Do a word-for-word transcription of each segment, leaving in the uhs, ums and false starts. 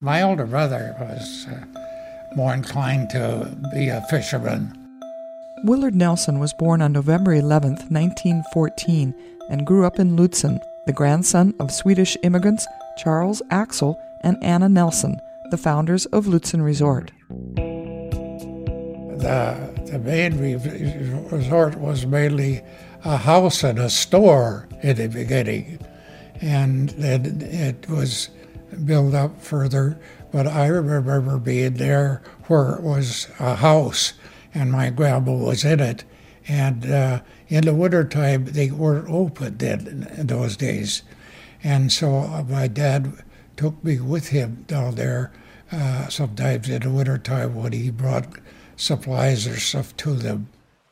My older brother was uh, more inclined to be a fisherman. Willard Nelson was born on November eleventh, nineteen fourteen, and grew up in Lützen, the grandson of Swedish immigrants Charles Axel and Anna Nelson, the founders of Lützen Resort. The, the main re- resort was mainly a house and a store in the beginning, and then it was built up further. But I remember being there where it was a house, and my grandma was in it. And uh, in the wintertime, they weren't open then in those days. And so my dad took me with him down there uh, sometimes in the wintertime when he brought supplies or stuff to them.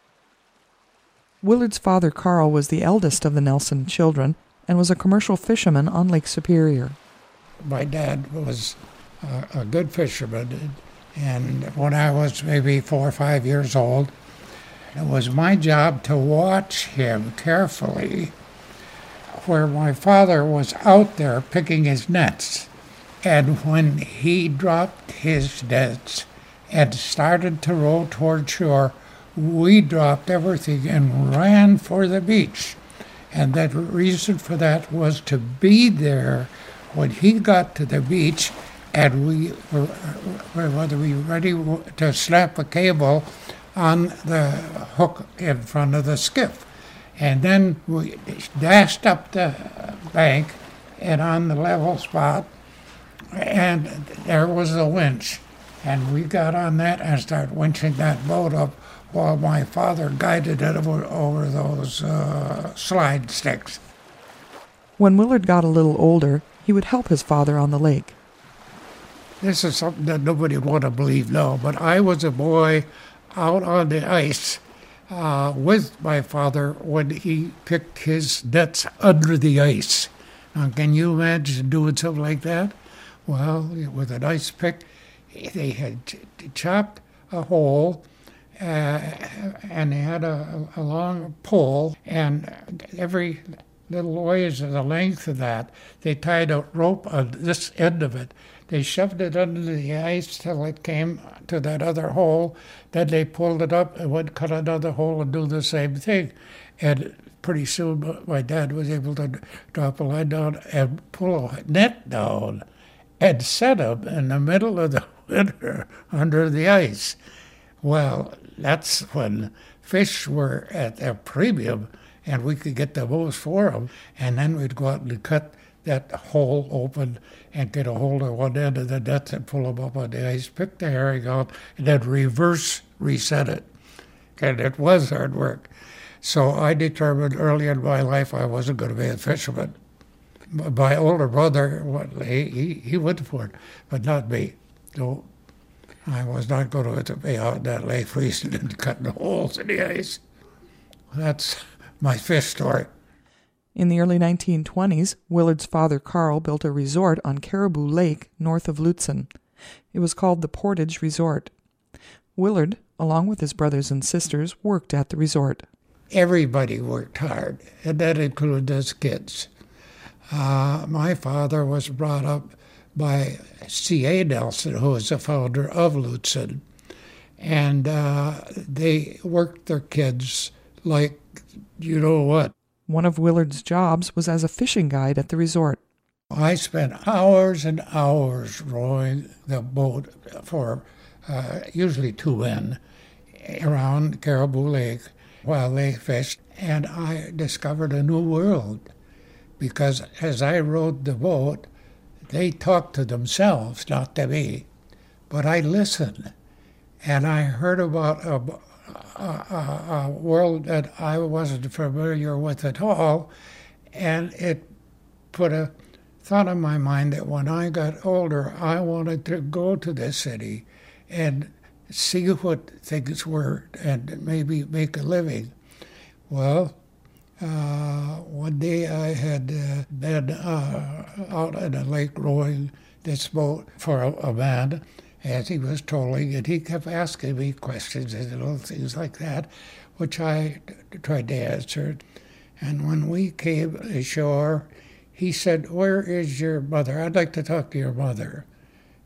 Willard's father, Carl, was the eldest of the Nelson children and was a commercial fisherman on Lake Superior. My dad was a, a good fisherman, and when I was maybe four or five years old, it was my job to watch him carefully where my father was out there picking his nets. And when he dropped his nets and started to row toward shore, we dropped everything and ran for the beach. And the reason for that was to be there when he got to the beach, and we were, whether we were ready to snap a cable on the hook in front of the skiff. And then we dashed up the bank and on the level spot, and there was the winch. And we got on that and started winching that boat up while my father guided it over, over those uh, slide sticks. When Willard got a little older, he would help his father on the lake. This is something that nobody would want to believe now, but I was a boy out on the ice uh, with my father when he picked his nets under the ice. Now, can you imagine doing something like that? Well, with an ice pick, they had ch- chopped a hole, uh, and they had a, a long pole, and every little ways of the length of that, they tied a rope on this end of it. They shoved it under the ice till it came to that other hole. Then they pulled it up and would cut another hole and do the same thing. And pretty soon my dad was able to drop a line down and pull a net down and set them in the middle of the winter under the ice. Well, that's when fish were at their premium, and we could get the most for them. And then we'd go out and cut that hole open and get a hold of one end of the nets and pull them up on the ice, pick the herring out, and then reverse reset it. And it was hard work. So I determined early in my life I wasn't going to be a fisherman. My older brother, he, he went for it, but not me. No, I was not going to be out in that lake freezing and cutting holes in the ice. That's my fish story. In the early nineteen twenties, Willard's father Carl built a resort on Caribou Lake north of Lützen. It was called the Portage Resort. Willard, along with his brothers and sisters, worked at the resort. Everybody worked hard, and that included us kids. Uh, my father was brought up by C A Nelson, who was the founder of Lützen, and uh, they worked their kids like you know what. One of Willard's jobs was as a fishing guide at the resort. I spent hours and hours rowing the boat for uh, usually two men around Caribou Lake while they fished, and I discovered a new world because as I rowed the boat, they talked to themselves, not to me, but I listened, and I heard about a A, a, a world that I wasn't familiar with at all, and it put a thought in my mind that when I got older, I wanted to go to this city and see what things were and maybe make a living. Well, uh, one day I had uh, been uh, out in a lake rowing this boat for a, a man, as he was trolling, and he kept asking me questions and little things like that, which I tried to answer. And when we came ashore, he said, "Where is your mother? I'd like to talk to your mother."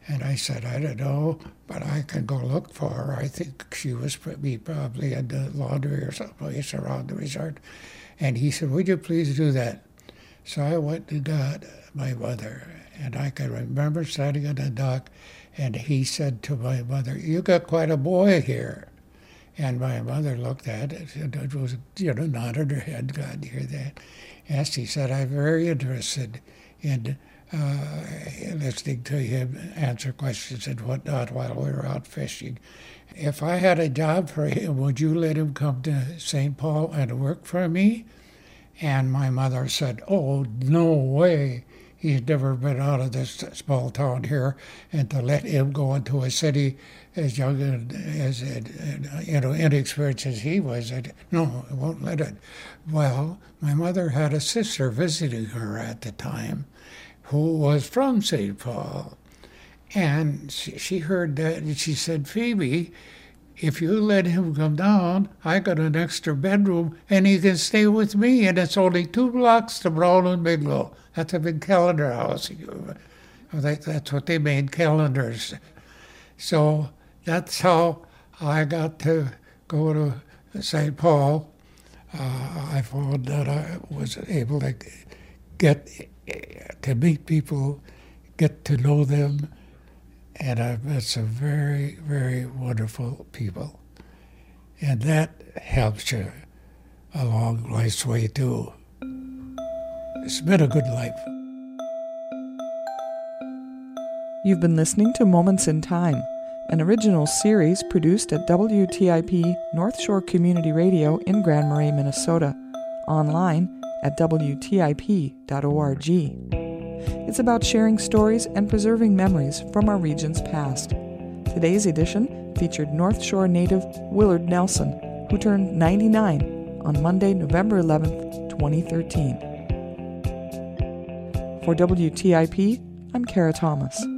And I said, I don't know, but I can go look for her. I think she was probably, probably in the laundry or someplace around the resort. And he said, would you please do that? So I went and got my mother. And I can remember standing on the dock, and he said to my mother, you got quite a boy here. And my mother looked at it, and it was, you know, nodded her head, God, hear that. Yes, he said, I'm very interested in uh, listening to him answer questions and whatnot while we were out fishing. If I had a job for him, would you let him come to Saint Paul and work for me? And my mother said, oh, no way. He's never been out of this small town here, and to let him go into a city as young and as you know inexperienced as he was, I, no, I won't let it. Well, my mother had a sister visiting her at the time, who was from Saint Paul, and she, she heard that, and she said, Phoebe, if you let him come down, I got an extra bedroom, and he can stay with me, and it's only two blocks to Brown and Biglow. That's a big calendar house. That's what they made, calendars. So that's how I got to go to Saint Paul. Uh, I found that I was able to get to meet people, get to know them, and I've met some very, very wonderful people. And that helps you along life's way, too. It's been a good life. You've been listening to Moments in Time, an original series produced at W T I P North Shore Community Radio in Grand Marais, Minnesota, online at W T I P dot org. It's about sharing stories and preserving memories from our region's past. Today's edition featured North Shore native Willard Nelson, who turned ninety-nine on Monday, November eleventh, twenty thirteen. For W T I P, I'm Kara Thomas.